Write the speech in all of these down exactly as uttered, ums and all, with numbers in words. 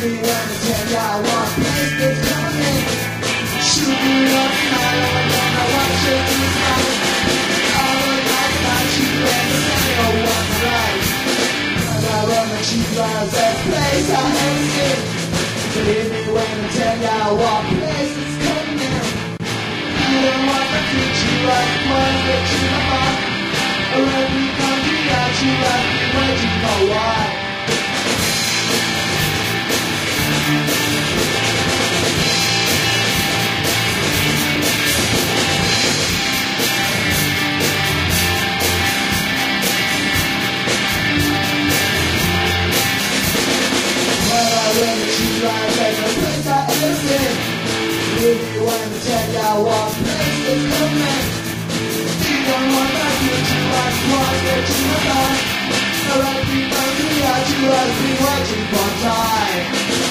me when I tell ya what place is coming. Shoot me up high and then I watch it in the sky. All the night about you and the never one right. And I run the cheap lines that place I haven't seen. Believe me when I tell ya what place is coming. You don't want the future like the ones that you love. Or every country that you have been waiting for why. Believe me when I tell ya what place is coming. You don't want that future like the ones that you love. Or every country that you have been waiting for time.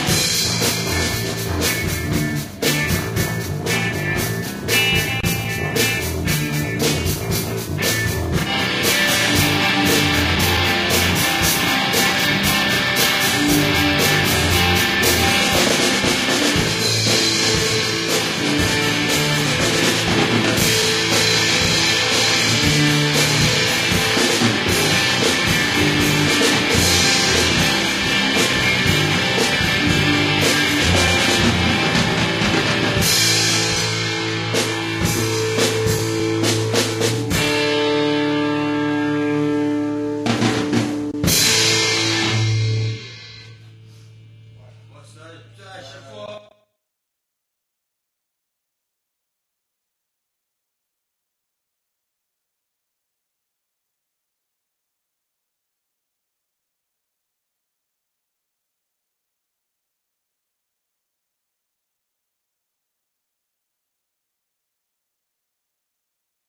What's that? Dash for?